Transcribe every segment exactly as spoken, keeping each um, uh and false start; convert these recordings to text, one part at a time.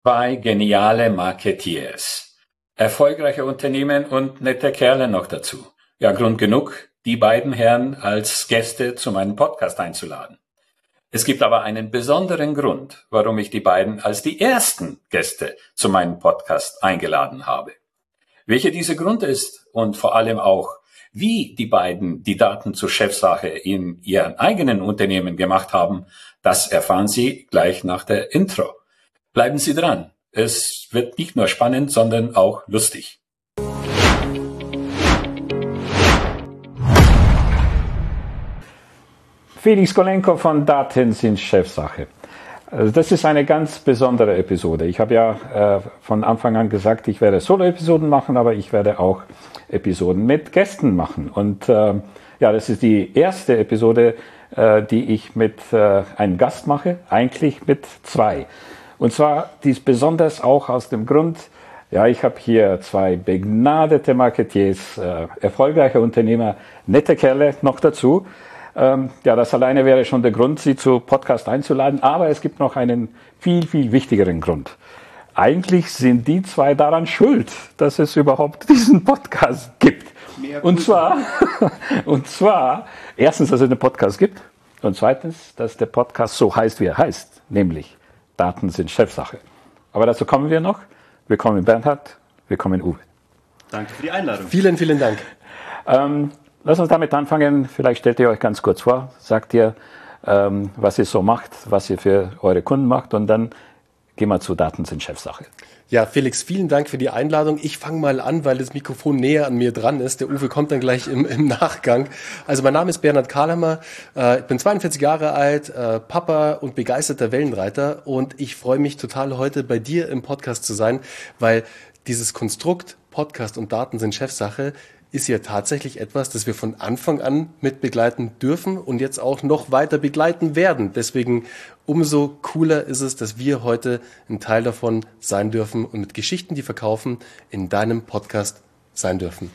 Zwei geniale Marketeers. Erfolgreiche Unternehmen und nette Kerle noch dazu. Ja, Grund genug, die beiden Herren als Gäste zu meinem Podcast einzuladen. Es gibt aber einen besonderen Grund, warum ich die beiden als die ersten Gäste zu meinem Podcast eingeladen habe. Welcher dieser Grund ist und vor allem auch, wie die beiden die Daten zur Chefsache in ihren eigenen Unternehmen gemacht haben, das erfahren Sie gleich nach der Intro. Bleiben Sie dran. Es wird nicht nur spannend, sondern auch lustig. Felix Golenko von Daten sind Chefsache. Also das ist eine ganz besondere Episode. Ich habe ja äh, von Anfang an gesagt, ich werde Solo-Episoden machen, aber ich werde auch Episoden mit Gästen machen. Und äh, ja, das ist die erste Episode, äh, die ich mit äh, einem Gast mache, eigentlich mit zwei. Und zwar dies besonders auch aus dem Grund, ja, ich habe hier zwei begnadete Marketeers, äh, erfolgreiche Unternehmer, nette Kerle noch dazu. Ähm, ja, das alleine wäre schon der Grund, sie zu Podcast einzuladen. Aber es gibt noch einen viel, viel wichtigeren Grund. Eigentlich sind die zwei daran schuld, dass es überhaupt diesen Podcast gibt. Und zwar, und zwar, erstens, dass es einen Podcast gibt. Und zweitens, dass der Podcast so heißt, wie er heißt. Nämlich, Daten sind Chefsache. Aber dazu kommen wir noch. Willkommen Bernhard, willkommen Uwe. Danke für die Einladung. Vielen, vielen Dank. Ähm, lass uns damit anfangen. Vielleicht stellt ihr euch ganz kurz vor, sagt ihr, ähm, was ihr so macht, was ihr für eure Kunden macht und dann gehen wir zu Daten sind Chefsache. Ja, Felix, vielen Dank für die Einladung. Ich fange mal an, weil das Mikrofon näher an mir dran ist. Der Uwe kommt dann gleich im, im Nachgang. Also mein Name ist Bernhard Kahlhammer. Äh, ich bin zweiundvierzig Jahre alt, äh, Papa und begeisterter Wellenreiter. Und ich freue mich total, heute bei dir im Podcast zu sein, weil dieses Konstrukt Podcast und Daten sind Chefsache ist ja tatsächlich etwas, das wir von Anfang an mit begleiten dürfen und jetzt auch noch weiter begleiten werden. Deswegen umso cooler ist es, dass wir heute ein Teil davon sein dürfen und mit Geschichten, die verkaufen, in deinem Podcast sein dürfen.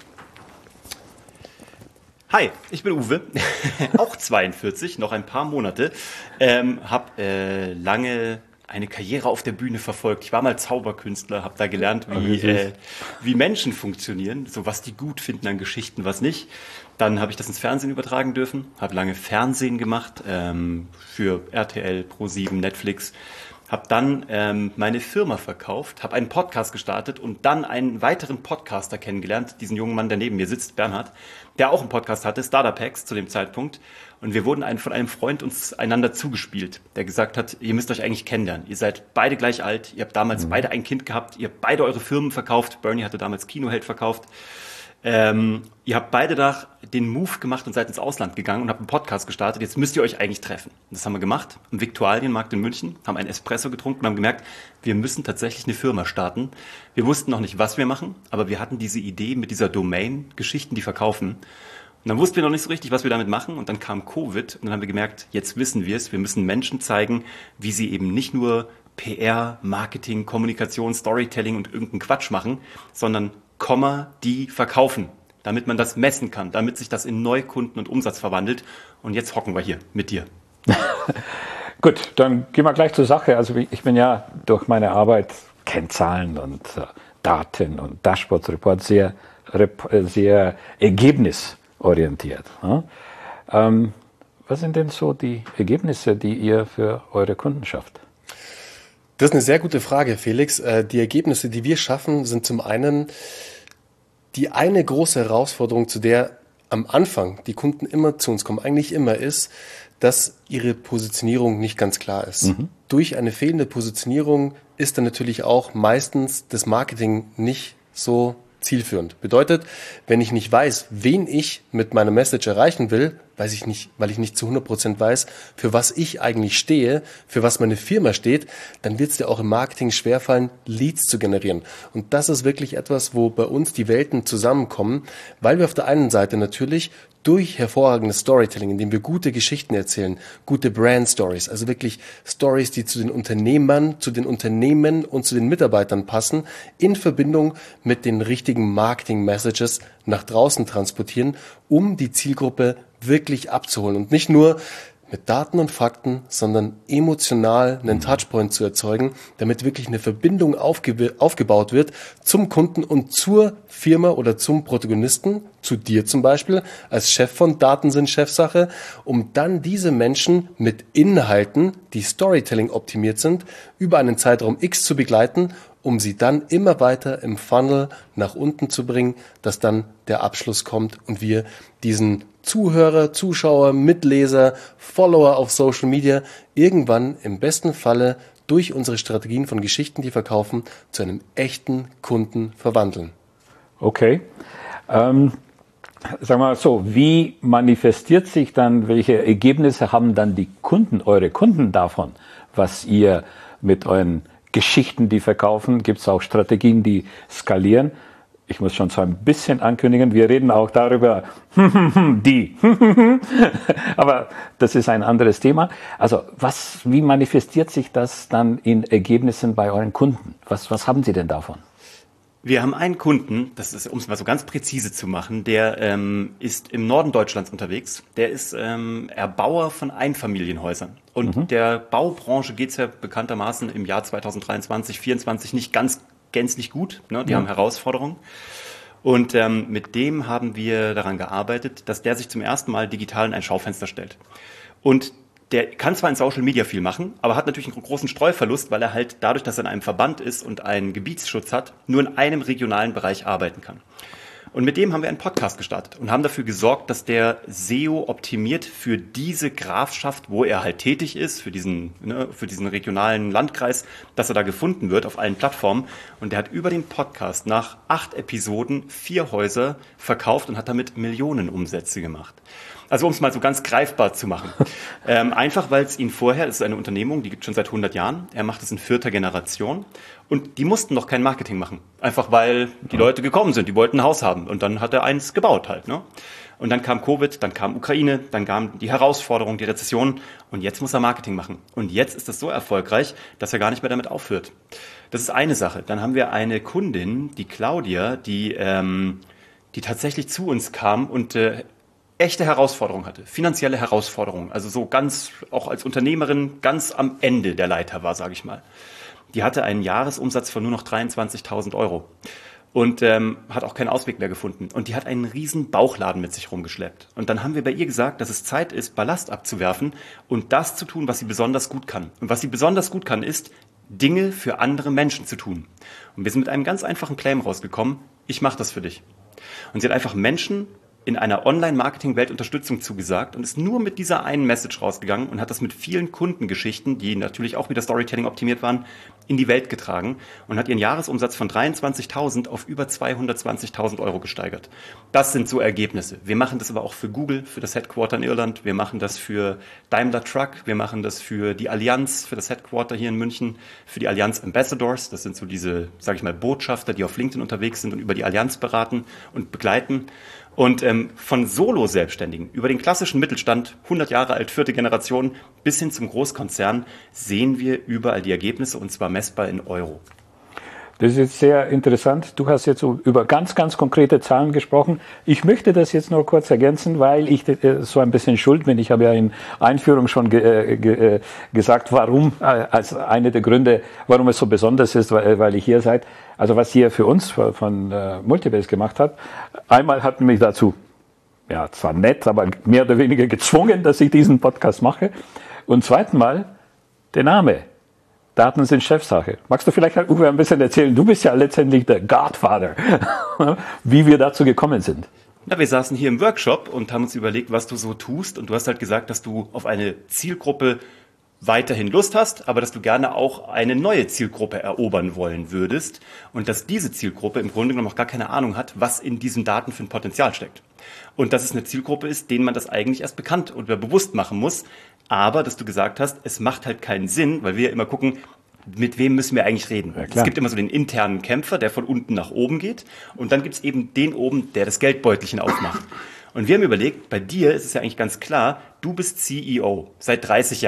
Hi, ich bin Uwe, auch zweiundvierzig, noch ein paar Monate, ähm, habe äh, lange eine Karriere auf der Bühne verfolgt. Ich war mal Zauberkünstler, habe da gelernt, wie, äh, wie Menschen funktionieren, so was die gut finden an Geschichten, was nicht. Dann habe ich das ins Fernsehen übertragen dürfen, habe lange Fernsehen gemacht ähm, für R T L, ProSieben, Netflix. Habe dann ähm, meine Firma verkauft, habe einen Podcast gestartet und dann einen weiteren Podcaster kennengelernt, diesen jungen Mann, der neben mir sitzt, Bernhard, der auch einen Podcast hatte, Startup Hacks zu dem Zeitpunkt. Und wir wurden ein, von einem Freund uns einander zugespielt, der gesagt hat, ihr müsst euch eigentlich kennenlernen. Ihr seid beide gleich alt, ihr habt damals mhm. beide ein Kind gehabt, ihr habt beide eure Firmen verkauft. Bernie hatte damals Kinoheld verkauft. Ähm, ihr habt beide da den Move gemacht und seid ins Ausland gegangen und habt einen Podcast gestartet. Jetzt müsst ihr euch eigentlich treffen. Und das haben wir gemacht am Viktualienmarkt in München, haben einen Espresso getrunken und haben gemerkt, wir müssen tatsächlich eine Firma starten. Wir wussten noch nicht, was wir machen, aber wir hatten diese Idee mit dieser Domain, Geschichten, die verkaufen. Und dann wussten wir noch nicht so richtig, was wir damit machen. Und dann kam Covid und dann haben wir gemerkt, jetzt wissen wir es. Wir müssen Menschen zeigen, wie sie eben nicht nur P R, Marketing, Kommunikation, Storytelling und irgendeinen Quatsch machen, sondern Komma, die verkaufen, damit man das messen kann, damit sich das in Neukunden und Umsatz verwandelt. Und jetzt hocken wir hier mit dir. Gut, dann gehen wir gleich zur Sache. Also ich bin ja durch meine Arbeit, Kennzahlen und äh, Daten und Dashboards, Reports sehr, sehr ergebnisorientiert. Ja? Ähm, was sind denn so die Ergebnisse, die ihr für eure Kunden schafft? Das ist eine sehr gute Frage, Felix. Die Ergebnisse, die wir schaffen, sind zum einen die eine große Herausforderung, zu der am Anfang die Kunden immer zu uns kommen, eigentlich immer ist, dass ihre Positionierung nicht ganz klar ist. Mhm. Durch eine fehlende Positionierung ist dann natürlich auch meistens das Marketing nicht so zielführend. Bedeutet, wenn ich nicht weiß, wen ich mit meiner Message erreichen will, weiß ich nicht, weil ich nicht zu hundert Prozent weiß, für was ich eigentlich stehe, für was meine Firma steht, dann wird es dir auch im Marketing schwerfallen, Leads zu generieren. Und das ist wirklich etwas, wo bei uns die Welten zusammenkommen, weil wir auf der einen Seite natürlich durch hervorragendes Storytelling, indem wir gute Geschichten erzählen, gute Brand-Stories, also wirklich Stories, die zu den Unternehmern, zu den Unternehmen und zu den Mitarbeitern passen, in Verbindung mit den richtigen Marketing-Messages nach draußen transportieren, um die Zielgruppe wirklich abzuholen und nicht nur mit Daten und Fakten, sondern emotional einen Touchpoint zu erzeugen, damit wirklich eine Verbindung aufge- aufgebaut wird zum Kunden und zur Firma oder zum Protagonisten, zu dir zum Beispiel, als Chef von Daten sind Chefsache, um dann diese Menschen mit Inhalten, die Storytelling optimiert sind, über einen Zeitraum X zu begleiten, um sie dann immer weiter im Funnel nach unten zu bringen, dass dann der Abschluss kommt und wir diesen Zuhörer, Zuschauer, Mitleser, Follower auf Social Media irgendwann im besten Falle durch unsere Strategien von Geschichten, die verkaufen, zu einem echten Kunden verwandeln. Okay. Ähm, sagen wir mal so, wie manifestiert sich dann, welche Ergebnisse haben dann die Kunden, eure Kunden davon, was ihr mit euren Geschichten, die verkaufen? Gibt es auch Strategien, die skalieren? Ich muss schon so ein bisschen ankündigen, wir reden auch darüber, die, aber das ist ein anderes Thema. Also was, wie manifestiert sich das dann in Ergebnissen bei euren Kunden? Was, was haben Sie denn davon? Wir haben einen Kunden, das ist, um es mal so ganz präzise zu machen, der ähm, ist im Norden Deutschlands unterwegs. Der ist ähm, Erbauer von Einfamilienhäusern. Und mhm. der Baubranche geht's ja bekanntermaßen im Jahr zweitausenddreiundzwanzig, vierundzwanzig nicht ganz gänzlich gut. Ne? Die ja. haben Herausforderungen. Und ähm, mit dem haben wir daran gearbeitet, dass der sich zum ersten Mal digital in ein Schaufenster stellt. Und der kann zwar in Social Media viel machen, aber hat natürlich einen großen Streuverlust, weil er halt dadurch, dass er in einem Verband ist und einen Gebietsschutz hat, nur in einem regionalen Bereich arbeiten kann. Und mit dem haben wir einen Podcast gestartet und haben dafür gesorgt, dass der S E O optimiert für diese Grafschaft, wo er halt tätig ist, für diesen, ne, für diesen regionalen Landkreis, dass er da gefunden wird auf allen Plattformen. Und der hat über den Podcast nach acht Episoden vier Häuser verkauft und hat damit Millionen Umsätze gemacht. Also um es mal so ganz greifbar zu machen. Ähm, einfach, weil es ihn vorher, das ist eine Unternehmung, die gibt es schon seit hundert Jahren, er macht es in vierter Generation und die mussten noch kein Marketing machen. Einfach weil die Leute gekommen sind, die wollten ein Haus haben und dann hat er eins gebaut halt. Ne? Und dann kam Covid, dann kam Ukraine, dann kam die Herausforderung, die Rezession und jetzt muss er Marketing machen. Und jetzt ist das so erfolgreich, dass er gar nicht mehr damit aufhört. Das ist eine Sache. Dann haben wir eine Kundin, die Claudia, die, ähm, die tatsächlich zu uns kam und äh, echte Herausforderung hatte, finanzielle Herausforderung, also so ganz, auch als Unternehmerin, ganz am Ende der Leiter war, sage ich mal. Die hatte einen Jahresumsatz von nur noch dreiundzwanzigtausend Euro und ähm, hat auch keinen Ausweg mehr gefunden. Und die hat einen riesen Bauchladen mit sich rumgeschleppt. Und dann haben wir bei ihr gesagt, dass es Zeit ist, Ballast abzuwerfen und das zu tun, was sie besonders gut kann. Und was sie besonders gut kann, ist, Dinge für andere Menschen zu tun. Und wir sind mit einem ganz einfachen Claim rausgekommen, ich mache das für dich. Und sie hat einfach Menschen in einer Online-Marketing-Welt Unterstützung zugesagt und ist nur mit dieser einen Message rausgegangen und hat das mit vielen Kundengeschichten, die natürlich auch wieder Storytelling optimiert waren, in die Welt getragen und hat ihren Jahresumsatz von dreiundzwanzigtausend auf über zweihundertzwanzigtausend Euro gesteigert. Das sind so Ergebnisse. Wir machen das aber auch für Google, für das Headquarter in Irland. Wir machen das für Daimler Truck. Wir machen das für die Allianz, für das Headquarter hier in München, für die Allianz Ambassadors. Das sind so diese, sage ich mal, Botschafter, die auf LinkedIn unterwegs sind und über die Allianz beraten und begleiten. Und ähm, von Solo-Selbstständigen über den klassischen Mittelstand, hundert Jahre alt, vierte Generation, bis hin zum Großkonzern, sehen wir überall die Ergebnisse und zwar messbar in Euro. Das ist jetzt sehr interessant. Du hast jetzt so über ganz, ganz konkrete Zahlen gesprochen. Ich möchte das jetzt nur kurz ergänzen, weil ich äh, so ein bisschen schuld bin. Ich habe ja in Einführung schon ge, äh, ge, äh, gesagt, warum, äh, als eine der Gründe, warum es so besonders ist, weil, weil ihr hier seid. Also was ihr für uns von, von äh, Multibase gemacht habt. Einmal hatten mich dazu, ja zwar nett, aber mehr oder weniger gezwungen, dass ich diesen Podcast mache. Und zweiten Mal der Name. Daten sind Chefsache. Magst du vielleicht, Uwe, ein bisschen erzählen? Du bist ja letztendlich der Godfather, wie wir dazu gekommen sind. Na, wir saßen hier im Workshop und haben uns überlegt, was du so tust. Und du hast halt gesagt, dass du auf eine Zielgruppe weiterhin Lust hast, aber dass du gerne auch eine neue Zielgruppe erobern wollen würdest. Und dass diese Zielgruppe im Grunde genommen noch gar keine Ahnung hat, was in diesen Daten für ein Potenzial steckt. Und dass es eine Zielgruppe ist, denen man das eigentlich erst bekannt oder bewusst machen muss. Aber, dass du gesagt hast, es macht halt keinen Sinn, weil wir ja immer gucken, mit wem müssen wir eigentlich reden. Ja, es gibt immer so den internen Kämpfer, der von unten nach oben geht. Und dann gibt es eben den oben, der das Geldbeutelchen aufmacht. Und wir haben überlegt, bei dir ist es ja eigentlich ganz klar, du bist C E O seit dreißig Jahren.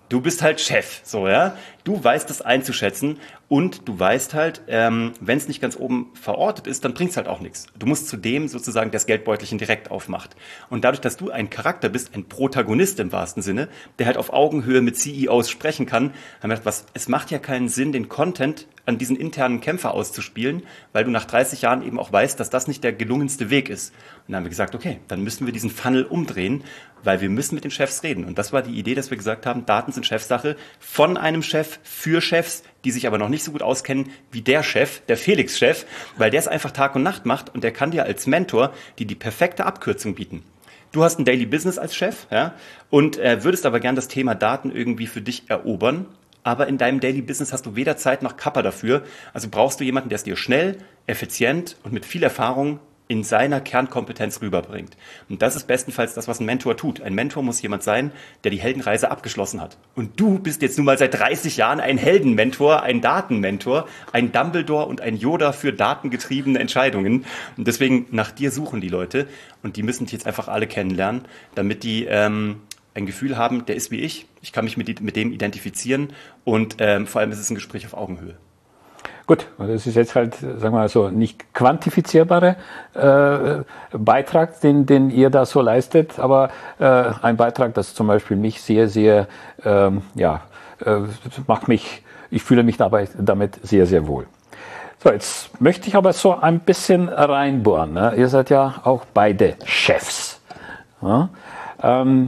Du bist halt Chef, so, ja. Du weißt das einzuschätzen und du weißt halt, ähm, wenn es nicht ganz oben verortet ist, dann bringt es halt auch nichts. Du musst zudem sozusagen das Geldbeutelchen direkt aufmacht. Und dadurch, dass du ein Charakter bist, ein Protagonist im wahrsten Sinne, der halt auf Augenhöhe mit C E Os sprechen kann, haben wir gedacht, was, es macht ja keinen Sinn, den Content an diesen internen Kämpfer auszuspielen, weil du nach dreißig Jahren eben auch weißt, dass das nicht der gelungenste Weg ist. Und dann haben wir gesagt, okay, dann müssen wir diesen Funnel umdrehen, weil wir müssen mit den Chefs reden. Und das war die Idee, dass wir gesagt haben, Daten sind Chefsache von einem Chef für Chefs, die sich aber noch nicht so gut auskennen wie der Chef, der Felix-Chef, weil der es einfach Tag und Nacht macht und der kann dir als Mentor die die perfekte Abkürzung bieten. Du hast ein Daily Business als Chef, ja, und äh, würdest aber gern das Thema Daten irgendwie für dich erobern. Aber in deinem Daily Business hast du weder Zeit noch Kappa dafür. Also brauchst du jemanden, der es dir schnell, effizient und mit viel Erfahrung in seiner Kernkompetenz rüberbringt. Und das ist bestenfalls das, was ein Mentor tut. Ein Mentor muss jemand sein, der die Heldenreise abgeschlossen hat. Und du bist jetzt nun mal seit dreißig Jahren ein Heldenmentor, ein Datenmentor, ein Dumbledore und ein Yoda für datengetriebene Entscheidungen. Und deswegen nach dir suchen die Leute. Und die müssen dich jetzt einfach alle kennenlernen, damit die ähm, ein Gefühl haben, der ist wie ich, ich kann mich mit, mit dem identifizieren und ähm, vor allem ist es ein Gespräch auf Augenhöhe. Gut, das ist jetzt halt, sagen wir mal so, nicht quantifizierbare äh, Beitrag, den, den ihr da so leistet, aber äh, ein Beitrag, das zum Beispiel mich sehr, sehr, ähm, ja, äh, macht mich, ich fühle mich dabei damit sehr, sehr wohl. So, jetzt möchte ich aber so ein bisschen reinbohren. Ne? Ihr seid ja auch beide Chefs. Ja? Ähm,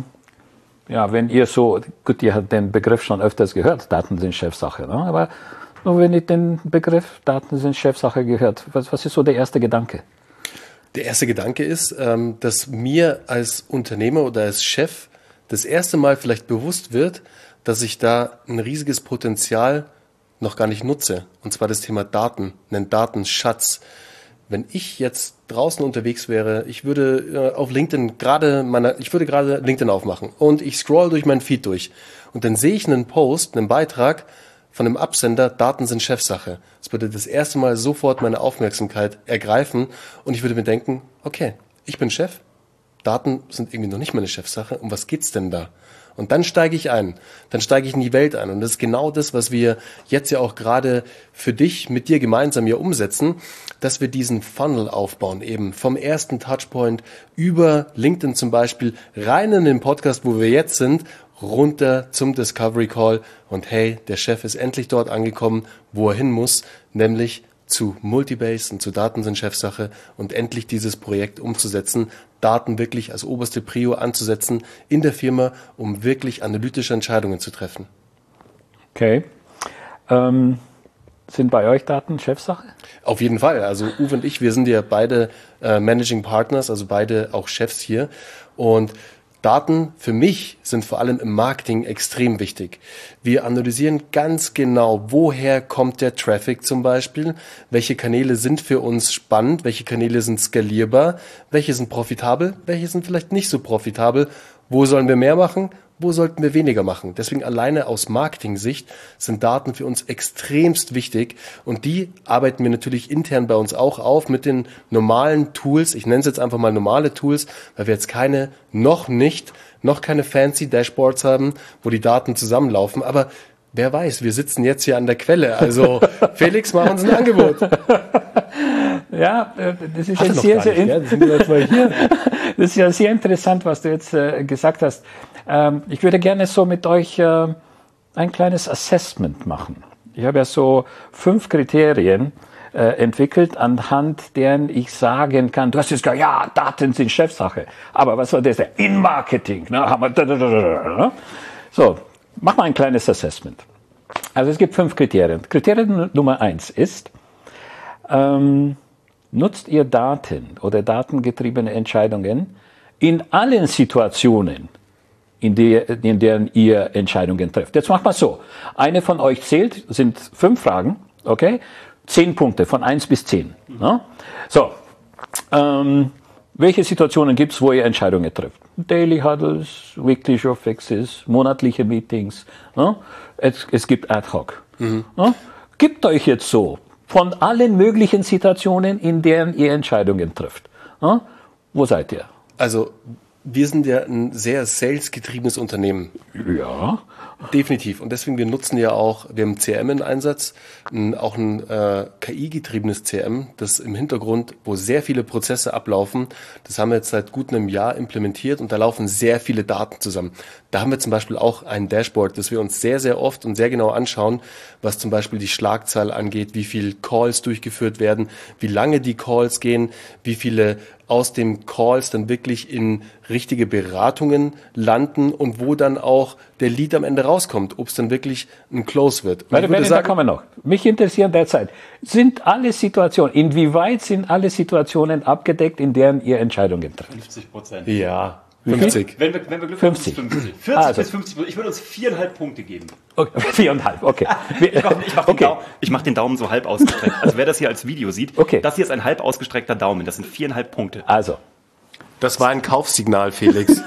ja, wenn ihr so, gut, ihr habt den Begriff schon öfters gehört, Daten sind Chefsache, ne? Aber nur wenn ihr den Begriff Daten sind Chefsache gehört, was, was ist so der erste Gedanke? Der erste Gedanke ist, ähm, dass mir als Unternehmer oder als Chef das erste Mal vielleicht bewusst wird, dass ich da ein riesiges Potenzial noch gar nicht nutze. Und zwar das Thema Daten, einen Datenschatz. Wenn ich jetzt draußen unterwegs wäre, ich würde äh, auf LinkedIn gerade meiner, ich würde gerade LinkedIn aufmachen und ich scroll durch meinen Feed durch und dann sehe ich einen Post, einen Beitrag von einem Absender, Daten sind Chefsache. Das würde das erste Mal sofort meine Aufmerksamkeit ergreifen und ich würde mir denken, okay, ich bin Chef, Daten sind irgendwie noch nicht meine Chefsache, um was geht's denn da? Und dann steige ich ein, dann steige ich in die Welt ein. Und das ist genau das, was wir jetzt ja auch gerade für dich, mit dir gemeinsam hier umsetzen, dass wir diesen Funnel aufbauen, eben vom ersten Touchpoint über LinkedIn zum Beispiel, rein in den Podcast, wo wir jetzt sind, runter zum Discovery Call. Und hey, der Chef ist endlich dort angekommen, wo er hin muss, nämlich zu Multibase und zu Daten sind Chefsache und endlich dieses Projekt umzusetzen, Daten wirklich als oberste Prio anzusetzen in der Firma, um wirklich analytische Entscheidungen zu treffen. Okay. Ähm, sind bei euch Daten Chefsache? Auf jeden Fall. Also Uwe und ich, wir sind ja beide äh, Managing Partners, also beide auch Chefs hier. Und Daten für mich sind vor allem im Marketing extrem wichtig. Wir analysieren ganz genau, woher kommt der Traffic zum Beispiel, welche Kanäle sind für uns spannend, welche Kanäle sind skalierbar, welche sind profitabel, welche sind vielleicht nicht so profitabel, wo sollen wir mehr machen, wo sollten wir weniger machen. Deswegen alleine aus Marketing-Sicht sind Daten für uns extremst wichtig und die arbeiten wir natürlich intern bei uns auch auf mit den normalen Tools. Ich nenne es jetzt einfach mal normale Tools, weil wir jetzt keine, noch nicht, noch keine fancy Dashboards haben, wo die Daten zusammenlaufen. Aber wer weiß, wir sitzen jetzt hier an der Quelle. Also Felix, mach uns ein Angebot. Ja, das ist, jetzt sehr, sehr in- ja, das, hier. Das ist ja sehr interessant, was du jetzt äh, gesagt hast. Ähm, ich würde gerne so mit euch äh, ein kleines Assessment machen. Ich habe ja so fünf Kriterien äh, entwickelt, anhand deren ich sagen kann, du hast jetzt gesagt, ja, Daten sind Chefsache. Aber was war das? In Marketing. Ne? Haben wir da, da, da, da, da. So, mach mal ein kleines Assessment. Also es gibt fünf Kriterien. Kriterium Nummer eins ist, ähm, nutzt ihr Daten oder datengetriebene Entscheidungen in allen Situationen, in, der, in deren ihr Entscheidungen trefft. Jetzt macht mal so. Eine von euch zählt, sind fünf Fragen, okay? Zehn Punkte, von eins bis zehn. Ne? So, ähm, welche Situationen gibt es, wo ihr Entscheidungen trifft? Daily Huddles, Weekly Show Fixes, monatliche Meetings. Ne? Es, es gibt Ad Hoc. Mhm. Ne? Gibt euch jetzt so von allen möglichen Situationen, in denen ihr Entscheidungen trifft. Ne? Wo seid ihr? Also wir sind ja ein sehr salesgetriebenes Unternehmen. Ja, Definitiv. Und deswegen, wir nutzen ja auch, wir haben C R M in Einsatz, ein, auch ein äh, K I-getriebenes C R M, das im Hintergrund, wo sehr viele Prozesse ablaufen. Das haben wir jetzt seit gut einem Jahr implementiert und da laufen sehr viele Daten zusammen. Da haben wir zum Beispiel auch ein Dashboard, das wir uns sehr, sehr oft und sehr genau anschauen, was zum Beispiel die Schlagzahl angeht, wie viele Calls durchgeführt werden, wie lange die Calls gehen, wie viele aus den Calls dann wirklich in richtige Beratungen landen und wo dann auch der Lead am Ende rauskommt, ob es dann wirklich ein Close wird. Und Warte, warte, da kommen wir noch. Mich interessieren derzeit, sind alle Situationen, inwieweit sind alle Situationen abgedeckt, in deren ihr Entscheidungen trefft? fünfzig Prozent. Ja, fünfzig. Wenn wir, wenn wir Glück fünfzig. haben, fünfzig. vierzig Also. bis fünfzig Prozent. Ich würde uns viereinhalb Punkte geben. Okay, viereinhalb, okay. Ich mache ich mach Okay. den, Dau- ich mach den Daumen so halb ausgestreckt. Also wer das hier als Video sieht, Okay. das hier ist ein halb ausgestreckter Daumen. Das sind viereinhalb Punkte. Also, Das war ein Kaufsignal, Felix.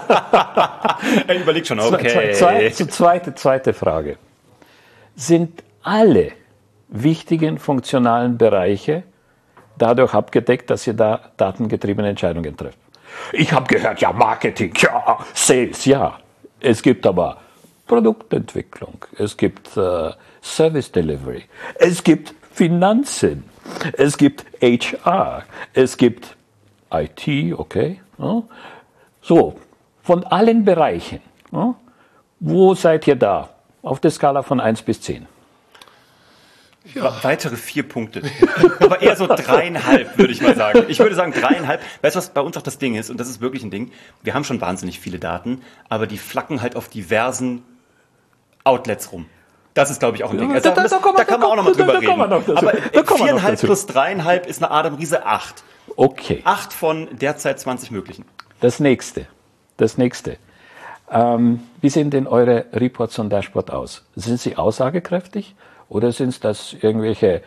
Er überlegt schon, okay. okay. Zwei, zwei, zweite, zweite Frage. Sind alle wichtigen funktionalen Bereiche dadurch abgedeckt, dass ihr da datengetriebene Entscheidungen trefft? Ich habe gehört, ja, Marketing, ja, Sales, ja. Es gibt aber Produktentwicklung, es gibt äh, Service Delivery, es gibt Finanzen, es gibt H R, es gibt I T, okay. Ja. So, von allen Bereichen, ja, wo seid ihr da? Auf der Skala von eins bis zehn. Ja. Weitere vier Punkte. Aber eher so dreieinhalb, würde ich mal sagen. Ich würde sagen dreieinhalb. Weißt du, was bei uns auch das Ding ist? Und das ist wirklich ein Ding. Wir haben schon wahnsinnig viele Daten, aber die flacken halt auf diversen Outlets rum. Das ist, glaube ich, auch ein Ding. Also, Da- da- das, da kommen da wir- kann man auch noch mal da- da drüber kommen wir reden. noch dazu. Aber Da kommen wir noch viereinhalb dazu. plus dreieinhalb ist eine Adam Riese acht. Okay. Acht von derzeit zwanzig möglichen. Das nächste. Das nächste. Ähm, wie sehen denn eure Reports und Dashboard aus? Sind sie aussagekräftig oder sind das irgendwelche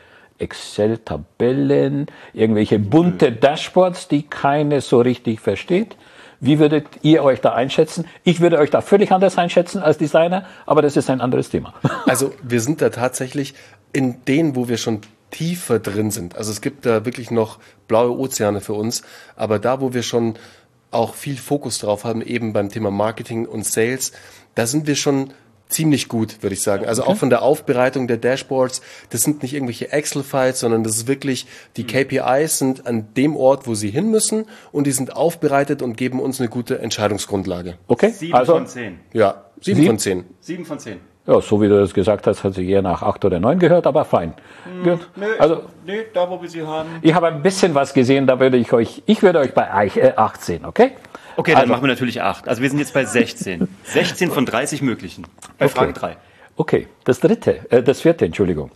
Excel-Tabellen, irgendwelche bunte Dashboards, die keine so richtig versteht? Wie würdet ihr euch da einschätzen? Ich würde euch da völlig anders einschätzen als Designer, aber das ist ein anderes Thema. Also wir sind da tatsächlich in denen, wo wir schon tiefer drin sind. Also es gibt da wirklich noch blaue Ozeane für uns, aber da, wo wir schon auch viel Fokus drauf haben, eben beim Thema Marketing und Sales, da sind wir schon ziemlich gut, würde ich sagen. Also auch von der Aufbereitung der Dashboards, das sind nicht irgendwelche Excel-Files, sondern das ist wirklich, die K P Is sind an dem Ort, wo sie hin müssen und die sind aufbereitet und geben uns eine gute Entscheidungsgrundlage. Okay? Sieben Also, von zehn. Ja, sieben Sieben? von zehn. Sieben von zehn. ja, so wie du das gesagt hast, hat sich eher nach acht oder neun gehört, aber fein. Gut. Nö, Also, nö, da wo wir sie haben. ich habe ein bisschen was gesehen, da würde ich euch, ich würde euch bei euch, äh, acht sehen, okay? Okay, dann Also- machen wir natürlich acht. Also wir sind jetzt bei sechzehn. sechzehn von dreißig möglichen. Bei Okay. Frage drei. Okay, das dritte, äh, das vierte, Entschuldigung.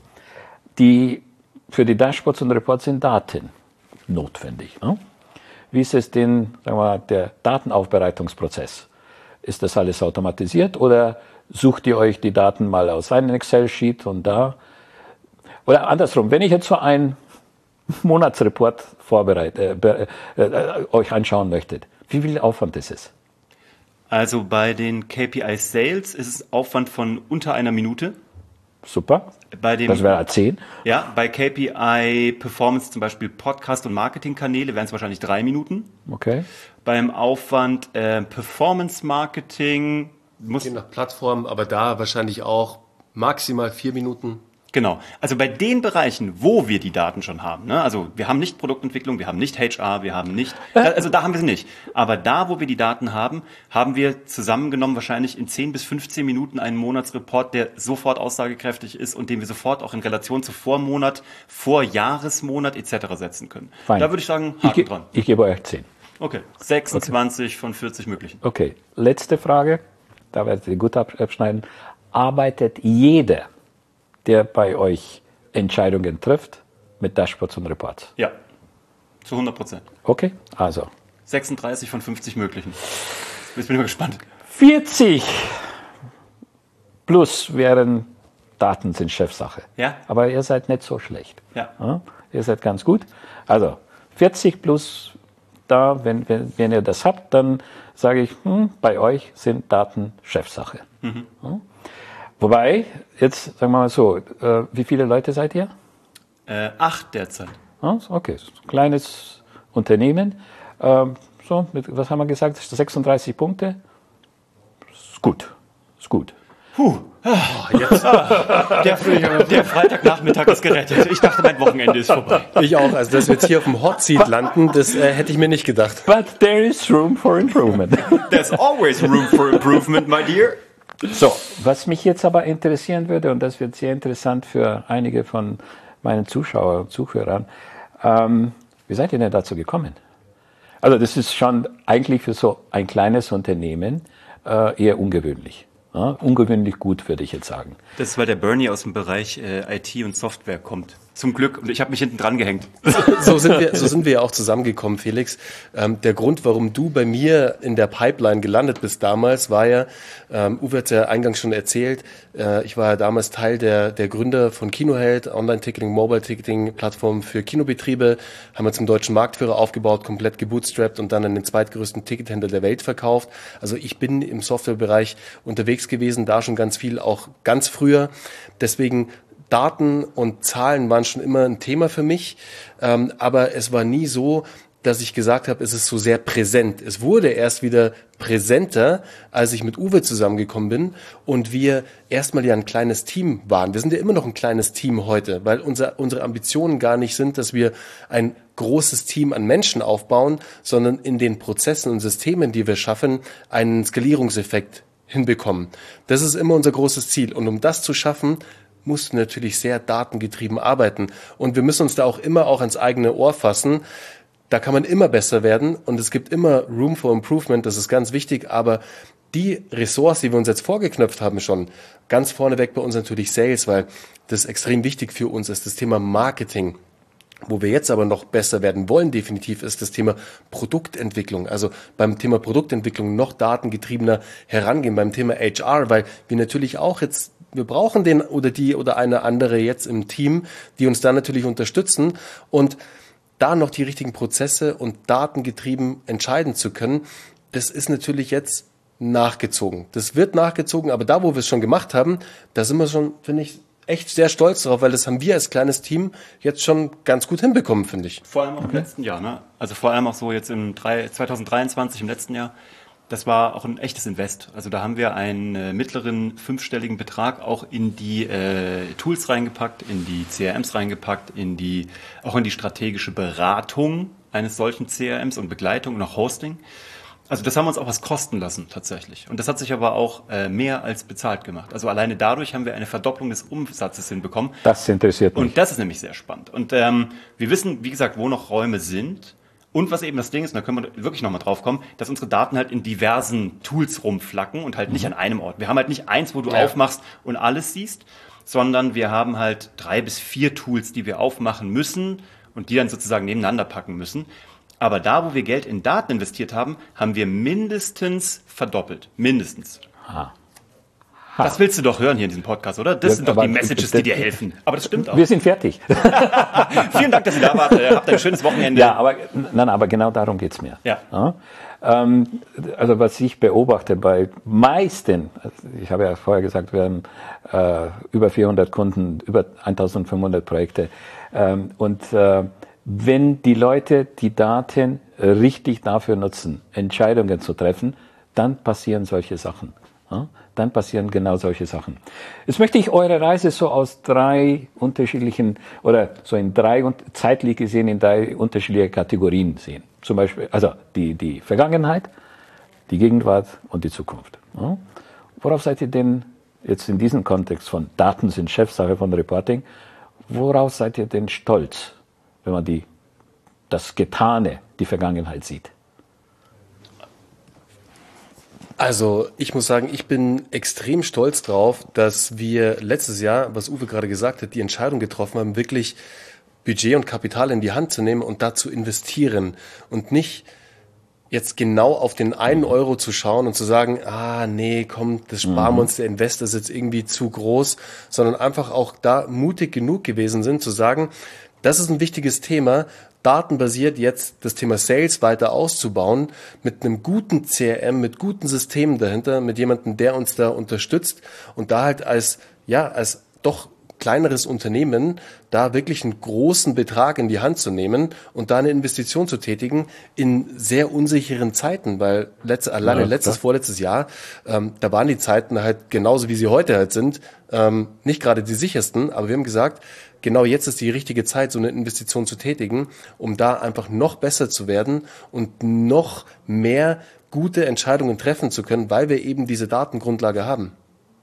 Die, für die Dashboards und Reports sind Daten notwendig. Ne? Wie ist es denn, sagen wir mal, der Datenaufbereitungsprozess? Ist das alles automatisiert oder sucht ihr euch die Daten mal aus einem Excel-Sheet und da? Oder andersrum, wenn ich jetzt so einen Monatsreport vorbereite, äh, be- äh, äh, euch anschauen möchtet, wie viel Aufwand ist es? Also bei den K P I Sales ist es Aufwand von unter einer Minute. Super, Bei dem, das wäre zehn. ja, bei K P I Performance zum Beispiel Podcast- und Marketingkanäle wären es wahrscheinlich drei Minuten. Okay. Beim Aufwand äh, Performance Marketing muss Je nach Plattform, aber da wahrscheinlich auch maximal vier Minuten. Genau. Also bei den Bereichen, wo wir die Daten schon haben, ne? Also wir haben nicht Produktentwicklung, wir haben nicht H R, wir haben nicht, also da haben wir sie nicht. Aber da, wo wir die Daten haben, haben wir zusammengenommen wahrscheinlich in zehn bis fünfzehn Minuten einen Monatsreport, der sofort aussagekräftig ist und den wir sofort auch in Relation zu Vormonat, Vorjahresmonat et cetera setzen können. Fein. Da würde ich sagen, Ich, Haken ge- dran. ich gebe euch zehn. Okay. sechsundzwanzig von vierzig möglichen. Okay, letzte Frage, da werdet ihr gut ab- abschneiden. Arbeitet jeder, der bei euch Entscheidungen trifft, mit Dashboards und Reports? Ja. Zu hundert Prozent. Okay, also sechsunddreißig von fünfzig möglichen. Jetzt bin ich mal gespannt. vierzig plus wären Daten sind Chefsache. Ja. Aber ihr seid nicht so schlecht. Ja. Ja, ihr seid ganz gut. Also vierzig plus da, wenn, wenn, wenn ihr das habt, dann sage ich, hm, bei euch sind Daten Chefsache. Mhm. Ja. Wobei, jetzt sagen wir mal so, äh, wie viele Leute seid ihr? Äh, acht derzeit. Ja, okay, kleines Unternehmen. Ähm, so, mit, was haben wir gesagt? sechsunddreißig Punkte. Ist gut, ist gut. Puh. Oh, jetzt. Der, der Freitagnachmittag ist gerettet. Ich dachte, mein Wochenende ist vorbei. Ich auch. Also, dass wir jetzt hier auf dem Hot Seat landen, das äh, hätte ich mir nicht gedacht. But there is room for improvement. There's always room for improvement, my dear. So, was mich jetzt aber interessieren würde, und das wird sehr interessant für einige von meinen Zuschauern und Zuhörern, ähm, wie seid ihr denn dazu gekommen? Also das ist schon eigentlich für so ein kleines Unternehmen äh, eher ungewöhnlich. Ja, ungewöhnlich gut, würde ich jetzt sagen. Das ist, weil der Bernie aus dem Bereich äh, I T und Software kommt. Zum Glück. Und ich habe mich hinten dran gehängt. So sind wir, so sind wir ja auch zusammengekommen, Felix. Ähm, der Grund, warum du bei mir in der Pipeline gelandet bist damals, war ja, ähm, Uwe hat ja eingangs schon erzählt, äh, ich war ja damals Teil der, der Gründer von Kinoheld, Online-Ticketing, Mobile-Ticketing-Plattform für Kinobetriebe, haben wir zum deutschen Marktführer aufgebaut, komplett gebootstrapped und dann an den zweitgrößten Tickethändler der Welt verkauft. Also ich bin im Softwarebereich unterwegs gewesen, da schon ganz viel, auch ganz früher. Deswegen Daten und Zahlen waren schon immer ein Thema für mich, ähm, aber es war nie so, dass ich gesagt habe, es ist so sehr präsent. Es wurde erst wieder präsenter, als ich mit Uwe zusammengekommen bin und wir erstmal ja ein kleines Team waren. Wir sind ja immer noch ein kleines Team heute, weil unser, unsere Ambitionen gar nicht sind, dass wir ein großes Team an Menschen aufbauen, sondern in den Prozessen und Systemen, die wir schaffen, einen Skalierungseffekt hinbekommen. Das ist immer unser großes Ziel. Und um das zu schaffen, musst du natürlich sehr datengetrieben arbeiten. Und wir müssen uns da auch immer auch ans eigene Ohr fassen. Da kann man immer besser werden und es gibt immer Room for Improvement, das ist ganz wichtig. Aber die Ressorts, die wir uns jetzt vorgeknöpft haben schon, ganz vorneweg bei uns natürlich Sales, weil das extrem wichtig für uns ist, das Thema Marketing. Wo wir jetzt aber noch besser werden wollen, definitiv, ist das Thema Produktentwicklung. Also beim Thema Produktentwicklung noch datengetriebener herangehen, beim Thema H R, weil wir natürlich auch jetzt, wir brauchen den oder die oder eine andere jetzt im Team, die uns da natürlich unterstützen und da noch die richtigen Prozesse und datengetrieben entscheiden zu können, das ist natürlich jetzt nachgezogen. Das wird nachgezogen, aber da, wo wir es schon gemacht haben, da sind wir schon, finde ich, echt sehr stolz drauf, weil das haben wir als kleines Team jetzt schon ganz gut hinbekommen, finde ich. Vor allem auch im mhm. letzten Jahr, ne? Also vor allem auch so jetzt im zwanzig dreiundzwanzig, im letzten Jahr. Das war auch ein echtes Invest. Also da haben wir einen äh, mittleren fünfstelligen Betrag auch in die äh, Tools reingepackt, in die C R Ms reingepackt, in die auch in die strategische Beratung eines solchen C R Ms und Begleitung und auch Hosting. Also das haben wir uns auch was kosten lassen tatsächlich. Und das hat sich aber auch äh, mehr als bezahlt gemacht. Also alleine dadurch haben wir eine Verdopplung des Umsatzes hinbekommen. Das interessiert mich. Und das ist nämlich sehr spannend. Und ähm, wir wissen, wie gesagt, wo noch Räume sind. Und was eben das Ding ist, und da können wir wirklich nochmal drauf kommen, dass unsere Daten halt in diversen Tools rumflacken und halt mhm. nicht an einem Ort. Wir haben halt nicht eins, wo du ja. aufmachst und alles siehst, sondern wir haben halt drei bis vier Tools, die wir aufmachen müssen und die dann sozusagen nebeneinander packen müssen. Aber da, wo wir Geld in Daten investiert haben, haben wir mindestens verdoppelt. Mindestens. Ha. Ha. Das willst du doch hören hier in diesem Podcast, oder? Das ja, sind doch die Messages, die dir helfen. Aber das stimmt auch. Wir sind fertig. Vielen Dank, dass ihr da wart. Habt ein schönes Wochenende. Ja, aber, nein, aber genau darum geht's mir. Ja. ja? Ähm, also was ich beobachte bei meisten, ich habe ja vorher gesagt, wir haben äh, über vierhundert Kunden, über eintausendfünfhundert Projekte. Ähm, und äh, wenn die Leute die Daten richtig dafür nutzen, Entscheidungen zu treffen, dann passieren solche Sachen. Ja? Dann passieren genau solche Sachen. Jetzt möchte ich eure Reise so aus drei unterschiedlichen, oder so in drei, zeitlich gesehen in drei unterschiedliche Kategorien sehen. Zum Beispiel, also die, die Vergangenheit, die Gegenwart und die Zukunft. Ja? Worauf seid ihr denn jetzt in diesem Kontext von Daten sind Chefsache von Reporting, worauf seid ihr denn stolz, wenn man die, das Getane, die Vergangenheit sieht? Also ich muss sagen, ich bin extrem stolz drauf, dass wir letztes Jahr, was Uwe gerade gesagt hat, die Entscheidung getroffen haben, wirklich Budget und Kapital in die Hand zu nehmen und da zu investieren und nicht jetzt genau auf den einen Euro zu schauen und zu sagen, ah nee, komm, das sparen wir uns, der Investor ist jetzt irgendwie zu groß, sondern einfach auch da mutig genug gewesen sind, zu sagen, das ist ein wichtiges Thema, datenbasiert jetzt das Thema Sales weiter auszubauen, mit einem guten C R M, mit guten Systemen dahinter, mit jemandem, der uns da unterstützt und da halt als, ja, als doch kleineres Unternehmen, da wirklich einen großen Betrag in die Hand zu nehmen und da eine Investition zu tätigen in sehr unsicheren Zeiten, weil letzt, alleine Ja, letztes, klar. vorletztes Jahr, ähm, da waren die Zeiten halt genauso, wie sie heute halt sind, ähm, nicht gerade die sichersten, aber wir haben gesagt, genau jetzt ist die richtige Zeit, so eine Investition zu tätigen, um da einfach noch besser zu werden und noch mehr gute Entscheidungen treffen zu können, weil wir eben diese Datengrundlage haben.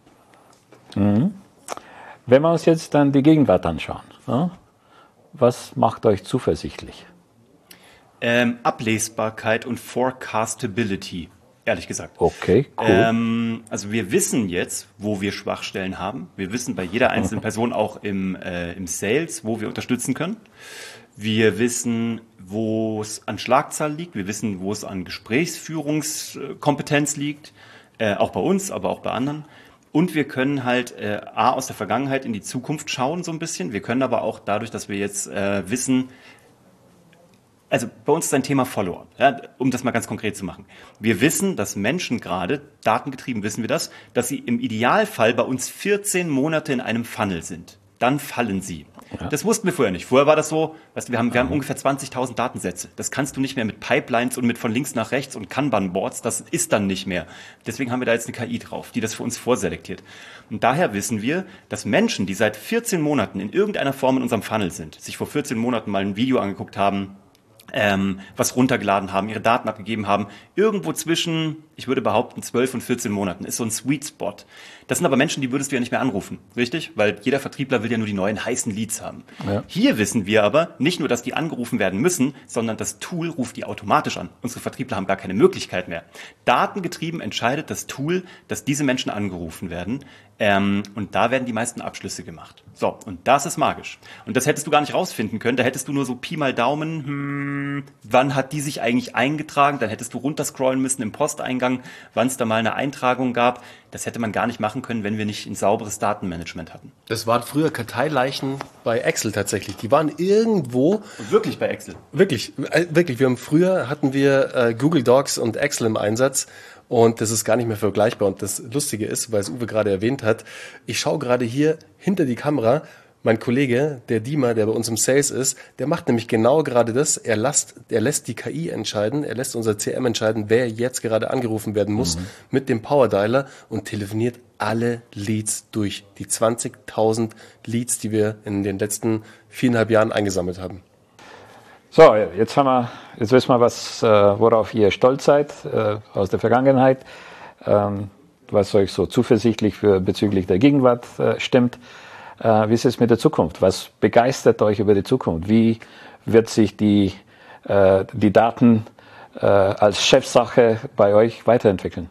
Mhm. Wenn wir uns jetzt dann die Gegenwart anschauen, ja, was macht euch zuversichtlich? Ähm, Ablesbarkeit und Forecastability, ehrlich gesagt. Okay, cool. Ähm, also wir wissen jetzt, wo wir Schwachstellen haben. Wir wissen bei jeder einzelnen Person auch im, äh, im Sales, wo wir unterstützen können. Wir wissen, wo es an Schlagzahl liegt. Wir wissen, wo es an Gesprächsführungskompetenz liegt. Äh, auch bei uns, aber auch bei anderen. Und wir können halt äh, A, aus der Vergangenheit in die Zukunft schauen so ein bisschen. Wir können aber auch dadurch, dass wir jetzt äh, wissen, also bei uns ist ein Thema Follow-up, ja, um das mal ganz konkret zu machen. Wir wissen, dass Menschen gerade, datengetrieben wissen wir das, dass sie im Idealfall bei uns vierzehn Monate in einem Funnel sind. Dann fallen sie. Ja. Das wussten wir vorher nicht. Vorher war das so, weißt du, wir haben, wir haben ungefähr zwanzigtausend Datensätze. Das kannst du nicht mehr mit Pipelines und mit von links nach rechts und Kanban-Boards. Das ist dann nicht mehr. Deswegen haben wir da jetzt eine K I drauf, die das für uns vorselektiert. Und daher wissen wir, dass Menschen, die seit vierzehn Monaten in irgendeiner Form in unserem Funnel sind, sich vor vierzehn Monaten mal ein Video angeguckt haben, ähm, was runtergeladen haben, ihre Daten abgegeben haben, irgendwo zwischen, ich würde behaupten, zwölf und vierzehn Monaten, ist so ein Sweet Spot. Das sind aber Menschen, die würdest du ja nicht mehr anrufen, richtig? Weil jeder Vertriebler will ja nur die neuen heißen Leads haben. Ja. Hier wissen wir aber nicht nur, dass die angerufen werden müssen, sondern das Tool ruft die automatisch an. Unsere Vertriebler haben gar keine Möglichkeit mehr. Datengetrieben entscheidet das Tool, dass diese Menschen angerufen werden. Ähm, und da werden die meisten Abschlüsse gemacht. So, und das ist magisch. Und das hättest du gar nicht rausfinden können. Da hättest du nur so Pi mal Daumen, hm, wann hat die sich eigentlich eingetragen? Dann hättest du runterscrollen müssen im Posteingang, wann es da mal eine Eintragung gab. Das hätte man gar nicht machen können, wenn wir nicht ein sauberes Datenmanagement hatten. Das waren früher Karteileichen bei Excel tatsächlich. Die waren irgendwo... Und wirklich bei Excel? Wirklich, äh, wirklich. Wir haben früher hatten wir äh, Google Docs und Excel im Einsatz. Und das ist gar nicht mehr vergleichbar. Und das Lustige ist, weil es Uwe gerade erwähnt hat, ich schaue gerade hier hinter die Kamera, mein Kollege, der Dima, der bei uns im Sales ist, der macht nämlich genau gerade das. Er lässt, er lässt die K I entscheiden, er lässt unser C M entscheiden, wer jetzt gerade angerufen werden muss mhm. mit dem Powerdialer und telefoniert alle Leads durch. Die zwanzigtausend Leads, die wir in den letzten viereinhalb Jahren eingesammelt haben. So, jetzt haben wir, jetzt wissen wir, was, worauf ihr stolz seid äh, aus der Vergangenheit, ähm, was euch so zuversichtlich für bezüglich der Gegenwart äh, stimmt. Äh, wie ist es mit der Zukunft? Was begeistert euch über die Zukunft? Wie wird sich die, äh, die Daten äh, als Chefsache bei euch weiterentwickeln?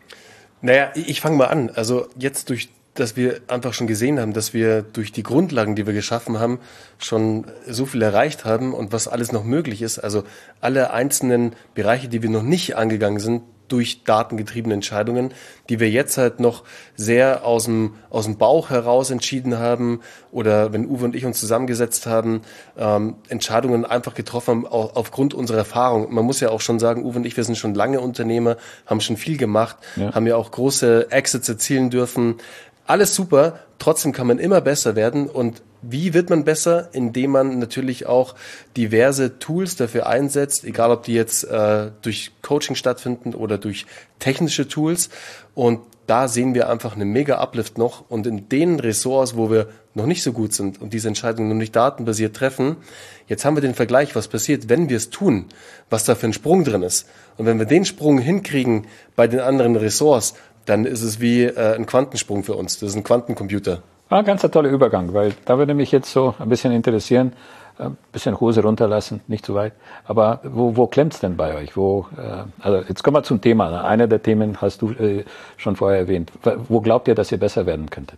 Naja, ich, ich fange mal an. Also jetzt durch dass wir einfach schon gesehen haben, dass wir durch die Grundlagen, die wir geschaffen haben, schon so viel erreicht haben und was alles noch möglich ist. Also alle einzelnen Bereiche, die wir noch nicht angegangen sind, durch datengetriebene Entscheidungen, die wir jetzt halt noch sehr aus dem, aus dem Bauch heraus entschieden haben oder wenn Uwe und ich uns zusammengesetzt haben, ähm, Entscheidungen einfach getroffen haben auf, aufgrund unserer Erfahrung. Man muss ja auch schon sagen, Uwe und ich, wir sind schon lange Unternehmer, haben schon viel gemacht, ja. haben ja auch große Exits erzielen dürfen. Alles super, trotzdem kann man immer besser werden. Und wie wird man besser? Indem man natürlich auch diverse Tools dafür einsetzt, egal ob die jetzt äh, durch Coaching stattfinden oder durch technische Tools. Und da sehen wir einfach einen mega Uplift noch. Und in den Ressorts, wo wir noch nicht so gut sind und diese Entscheidungen noch nicht datenbasiert treffen, jetzt haben wir den Vergleich, was passiert, wenn wir es tun, was da für ein Sprung drin ist. Und wenn wir den Sprung hinkriegen bei den anderen Ressorts, dann ist es wie äh, ein Quantensprung für uns. Das ist ein Quantencomputer. Ah, ganz ein toller Übergang, weil da würde mich jetzt so ein bisschen interessieren, ein bisschen Hose runterlassen, nicht zu weit. Aber wo, wo klemmt es denn bei euch? Wo, äh, also jetzt kommen wir zum Thema. Einer der Themen hast du äh, schon vorher erwähnt. Wo glaubt ihr, dass ihr besser werden könntet?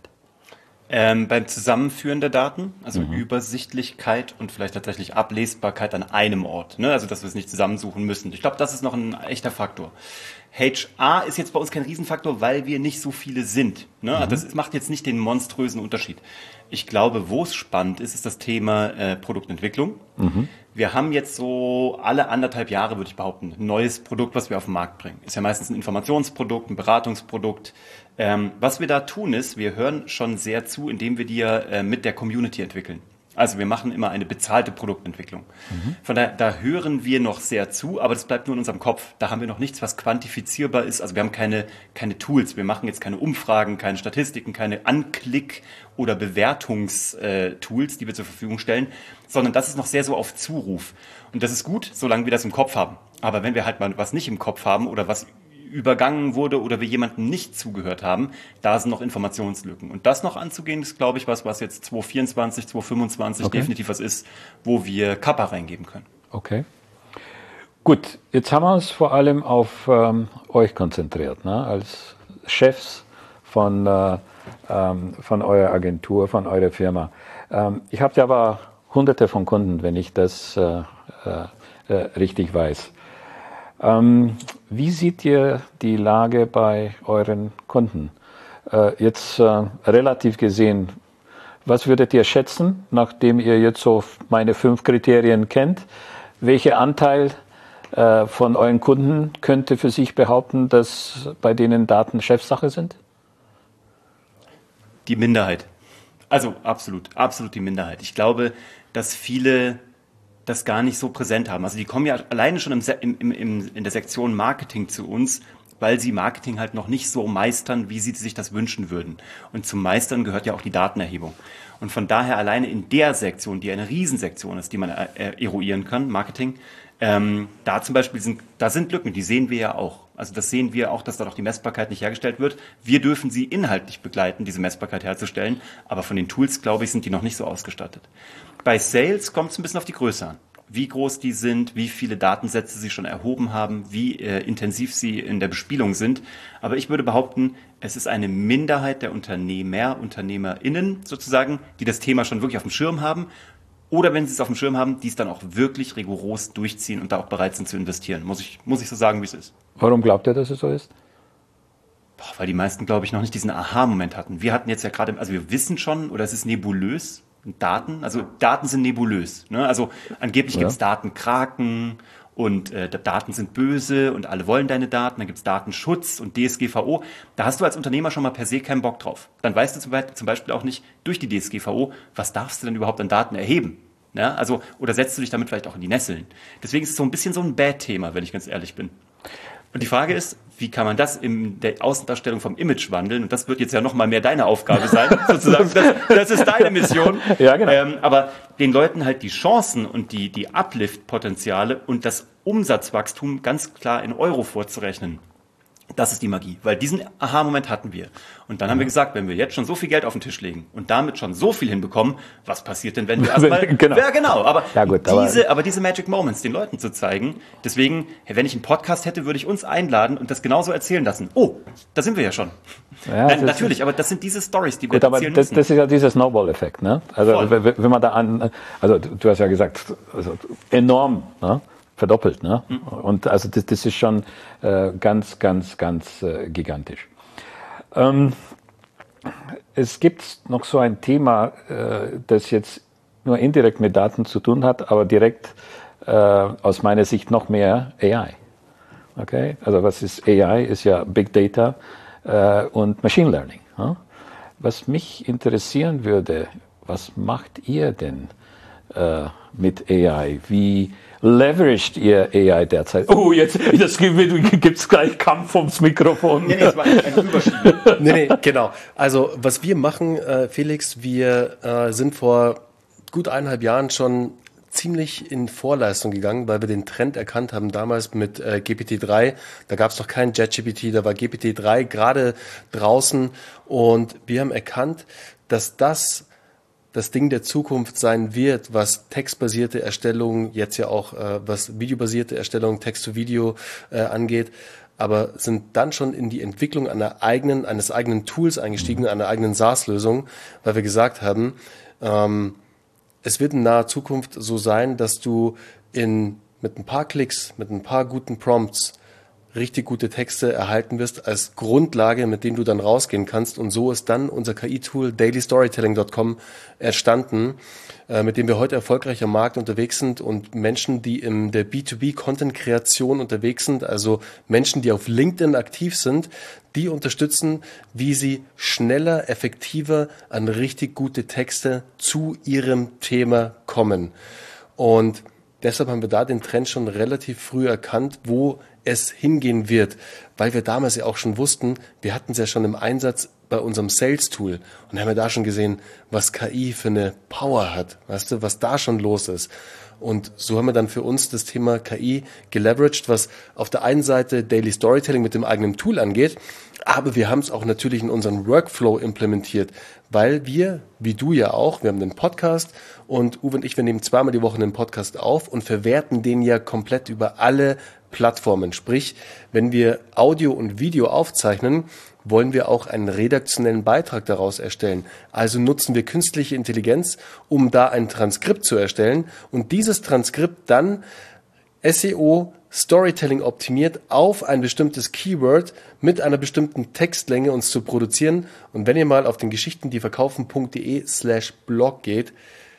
Ähm, beim Zusammenführen der Daten, also mhm. Übersichtlichkeit und vielleicht tatsächlich Ablesbarkeit an einem Ort. Ne? Also dass wir es nicht zusammensuchen müssen. Ich glaube, das ist noch ein echter Faktor. H R ist jetzt bei uns kein Riesenfaktor, weil wir nicht so viele sind. Ne? Mhm. Das macht jetzt nicht den monströsen Unterschied. Ich glaube, wo es spannend ist, ist das Thema äh, Produktentwicklung. Mhm. Wir haben jetzt so alle anderthalb Jahre, würde ich behaupten, ein neues Produkt, was wir auf den Markt bringen. Ist ja meistens ein Informationsprodukt, ein Beratungsprodukt. Ähm, was wir da tun ist, wir hören schon sehr zu, indem wir die äh, mit der Community entwickeln. Also wir machen immer eine bezahlte Produktentwicklung. Mhm. Von daher, da hören wir noch sehr zu, aber das bleibt nur in unserem Kopf. Da haben wir noch nichts, was quantifizierbar ist. Also wir haben keine, keine Tools. Wir machen jetzt keine Umfragen, keine Statistiken, keine Anklick- oder Bewertungstools, die wir zur Verfügung stellen, sondern das ist noch sehr so auf Zuruf. Und das ist gut, solange wir das im Kopf haben. Aber wenn wir halt mal was nicht im Kopf haben oder was übergangen wurde oder wir jemandem nicht zugehört haben, da sind noch Informationslücken. Und das noch anzugehen, ist, glaube ich, was, was jetzt zwanzig vierundzwanzig, zwanzig fünfundzwanzig okay. definitiv was ist, wo wir Kappa reingeben können. Okay. Gut, jetzt haben wir uns vor allem auf ähm, euch konzentriert, ne? Als Chefs von, äh, ähm, von eurer Agentur, von eurer Firma. Ähm, ich habe ja aber hunderte von Kunden, wenn ich das äh, äh, richtig weiß. Ähm, wie seht ihr die Lage bei euren Kunden? Äh, jetzt äh, relativ gesehen, was würdet ihr schätzen, nachdem ihr jetzt so meine fünf Kriterien kennt? Welcher Anteil äh, von euren Kunden könnte für sich behaupten, dass bei denen Daten Chefsache sind? Die Minderheit. Also absolut, absolut die Minderheit. Ich glaube, dass viele das gar nicht so präsent haben. Also die kommen ja alleine schon im, im, im, in der Sektion Marketing zu uns, weil sie Marketing halt noch nicht so meistern, wie sie sich das wünschen würden. Und zum Meistern gehört ja auch die Datenerhebung. Und von daher alleine in der Sektion, die eine Riesensektion ist, die man äh, eruieren kann, Marketing, ähm, da zum Beispiel sind, da sind Lücken, die sehen wir ja auch. Also das sehen wir auch, dass da noch die Messbarkeit nicht hergestellt wird. Wir dürfen sie inhaltlich begleiten, diese Messbarkeit herzustellen, aber von den Tools, glaube ich, sind die noch nicht so ausgestattet. Bei Sales kommt es ein bisschen auf die Größe an. Wie groß die sind, wie viele Datensätze sie schon erhoben haben, wie äh, intensiv sie in der Bespielung sind. Aber ich würde behaupten, es ist eine Minderheit der Unternehmer, UnternehmerInnen sozusagen, die das Thema schon wirklich auf dem Schirm haben. Oder wenn sie es auf dem Schirm haben, die es dann auch wirklich rigoros durchziehen und da auch bereit sind zu investieren. Muss ich, muss ich so sagen, wie es ist. Warum glaubt ihr, dass es so ist? Boah, weil die meisten, glaube ich, noch nicht diesen Aha-Moment hatten. Wir hatten jetzt ja gerade, also wir wissen schon, oder es ist nebulös, Daten, also Daten sind nebulös. Ne? Also angeblich ja. gibt es Datenkraken und äh, Daten sind böse und alle wollen deine Daten. Dann gibt es Datenschutz und D S G V O. Da hast du als Unternehmer schon mal per se keinen Bock drauf. Dann weißt du zum Beispiel auch nicht durch die D S G V O, was darfst du denn überhaupt an Daten erheben? Ja? Also, oder setzt du dich damit vielleicht auch in die Nesseln? Deswegen ist es so ein bisschen so ein Bad-Thema, wenn ich ganz ehrlich bin. Und die Frage ist, wie kann man das in der Außendarstellung vom Image wandeln? Und das wird jetzt ja noch mal mehr deine Aufgabe sein, sozusagen. Das, das ist deine Mission. Ja, genau. Ähm, aber den Leuten halt die Chancen und die, die Uplift-Potenziale und das Umsatzwachstum ganz klar in Euro vorzurechnen. Das ist die Magie, weil diesen Aha-Moment hatten wir. Und dann haben wir gesagt, wenn wir jetzt schon so viel Geld auf den Tisch legen und damit schon so viel hinbekommen, was passiert denn, wenn wir erstmal... genau. Ja, genau. Aber, ja, gut, diese, aber, aber diese Magic Moments den Leuten zu zeigen, deswegen, wenn ich einen Podcast hätte, würde ich uns einladen und das genauso erzählen lassen. Oh, da sind wir ja schon. Ja, Nein, natürlich, aber das sind diese Stories, die wir gut, aber erzählen das, müssen. das ist ja dieser Snowball-Effekt, ne? Also Voll. wenn man da an... Also du hast ja gesagt, also enorm, ne? Verdoppelt, ne? Mhm. Und also das, das ist schon äh, ganz, ganz, ganz äh, gigantisch. Ähm, es gibt noch so ein Thema, äh, das jetzt nur indirekt mit Daten zu tun hat, aber direkt äh, aus meiner Sicht noch mehr A I. Okay? Also was ist A I? Ist ja Big Data äh, und Machine Learning. Ja? Was mich interessieren würde, was macht ihr denn äh, mit A I? Wie leveraged ihr A I derzeit? Oh, jetzt das gibt es gleich Kampf ums Mikrofon. Nee, nee, das war ein Überschieben. nee, nee, genau. Also was wir machen, äh, Felix, wir äh, sind vor gut eineinhalb Jahren schon ziemlich in Vorleistung gegangen, weil wir den Trend erkannt haben, damals mit äh, G P T drei. Da gab es noch kein JetGPT, da war G P T drei gerade draußen und wir haben erkannt, dass das das Ding der Zukunft sein wird, was textbasierte Erstellung, jetzt ja auch äh, was videobasierte Erstellung, Text-to-Video äh, angeht, aber sind dann schon in die Entwicklung einer eigenen, eines eigenen Tools eingestiegen, mhm. einer eigenen SaaS-Lösung, weil wir gesagt haben, ähm, es wird in naher Zukunft so sein, dass du in mit ein paar Klicks, mit ein paar guten Prompts richtig gute Texte erhalten wirst als Grundlage, mit denen du dann rausgehen kannst. Und so ist dann unser K I-Tool daily storytelling Punkt com entstanden, äh, mit dem wir heute erfolgreich am Markt unterwegs sind und Menschen, die in der B zwei B Content-Kreation unterwegs sind, also Menschen, die auf LinkedIn aktiv sind, die unterstützen, wie sie schneller, effektiver an richtig gute Texte zu ihrem Thema kommen. Und deshalb haben wir da den Trend schon relativ früh erkannt, wo es hingehen wird, weil wir damals ja auch schon wussten, wir hatten es ja schon im Einsatz bei unserem Sales-Tool und haben ja da schon gesehen, was K I für eine Power hat, weißt du, was da schon los ist. Und so haben wir dann für uns das Thema K I geleveraged, was auf der einen Seite Daily Storytelling mit dem eigenen Tool angeht, aber wir haben es auch natürlich in unseren Workflow implementiert, weil wir, wie du ja auch, wir haben einen Podcast und Uwe und ich, wir nehmen zweimal die Woche einen Podcast auf und verwerten den ja komplett über alle Plattformen. Sprich, wenn wir Audio und Video aufzeichnen, wollen wir auch einen redaktionellen Beitrag daraus erstellen. Also nutzen wir künstliche Intelligenz, um da ein Transkript zu erstellen und dieses Transkript dann S E O, Storytelling optimiert auf ein bestimmtes Keyword mit einer bestimmten Textlänge uns zu produzieren. Und wenn ihr mal auf den geschichtendieverkaufen.de slash blog geht,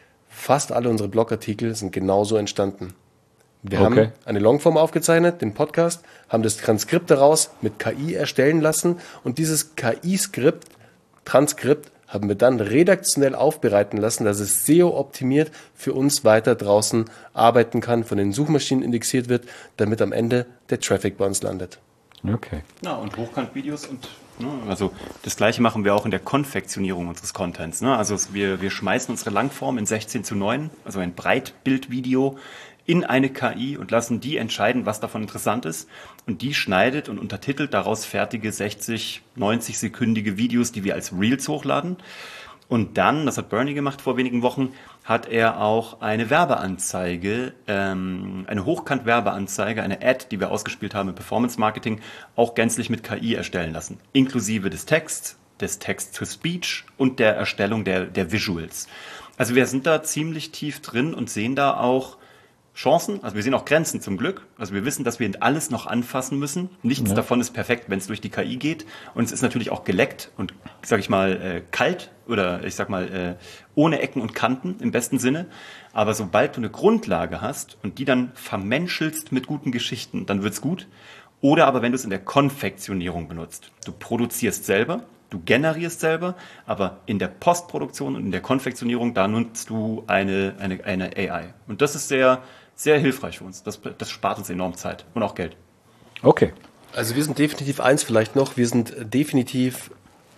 fast alle unsere Blogartikel sind genauso entstanden. Wir okay. haben eine Longform aufgezeichnet, den Podcast, haben das Transkript daraus mit K I erstellen lassen und dieses K I-Skript, Transkript, haben wir dann redaktionell aufbereiten lassen, dass es S E O-optimiert für uns weiter draußen arbeiten kann, von den Suchmaschinen indexiert wird, damit am Ende der Traffic bei uns landet. Okay. Ja, und Hochkant-Videos und ne, also das Gleiche machen wir auch in der Konfektionierung unseres Contents. Ne? Also wir, wir schmeißen unsere Langform in sechzehn zu neun, also ein Breitbildvideo, in eine K I und lassen die entscheiden, was davon interessant ist. Und die schneidet und untertitelt daraus fertige sechzig, neunzig sekündige Videos, die wir als Reels hochladen. Und dann, das hat Bernie gemacht vor wenigen Wochen, hat er auch eine Werbeanzeige, ähm, eine Hochkant-Werbeanzeige, eine Ad, die wir ausgespielt haben im Performance Marketing, auch gänzlich mit K I erstellen lassen. Inklusive des Texts, des Text-to-Speech und der Erstellung der, der Visuals. Also wir sind da ziemlich tief drin und sehen da auch Chancen, also wir sehen auch Grenzen zum Glück. Also wir wissen, dass wir alles noch anfassen müssen. Nichts ja. davon ist perfekt, wenn es durch die K I geht. Und es ist natürlich auch geleckt und, sag ich mal, äh, kalt oder ich sag mal äh, ohne Ecken und Kanten im besten Sinne. Aber sobald du eine Grundlage hast und die dann vermenschelst mit guten Geschichten, dann wird's gut. Oder aber wenn du es in der Konfektionierung benutzt. Du produzierst selber, du generierst selber, aber in der Postproduktion und in der Konfektionierung, da nutzt du eine, eine, eine A I. Und das ist sehr sehr hilfreich für uns. Das, das spart uns enorm Zeit und auch Geld. Okay. Also wir sind definitiv eins vielleicht noch, wir sind definitiv,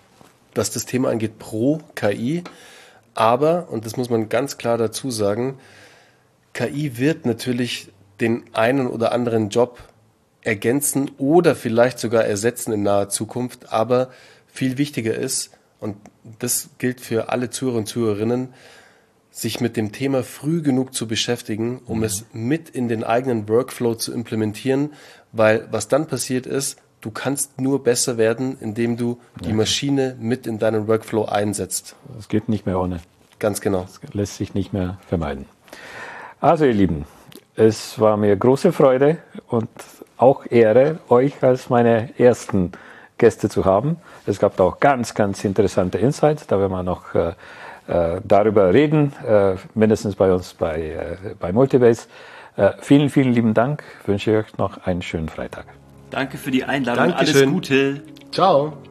was das Thema angeht, pro K I. Aber, und das muss man ganz klar dazu sagen, K I wird natürlich den einen oder anderen Job ergänzen oder vielleicht sogar ersetzen in naher Zukunft. Aber viel wichtiger ist, und das gilt für alle Zuhörer und Zuhörerinnen, sich mit dem Thema früh genug zu beschäftigen, um mhm. es mit in den eigenen Workflow zu implementieren, weil was dann passiert ist, du kannst nur besser werden, indem du ja. die Maschine mit in deinen Workflow einsetzt. Es geht nicht mehr ohne. Ganz genau. Das lässt sich nicht mehr vermeiden. Also ihr Lieben, es war mir große Freude und auch Ehre, euch als meine ersten Gäste zu haben. Es gab da auch ganz, ganz interessante Insights, da werden wir noch äh, darüber reden, äh, mindestens bei uns bei, äh, bei Multibase. Äh, vielen, vielen lieben Dank. Ich wünsche euch noch einen schönen Freitag. Danke für die Einladung. Dankeschön. Alles Gute. Ciao.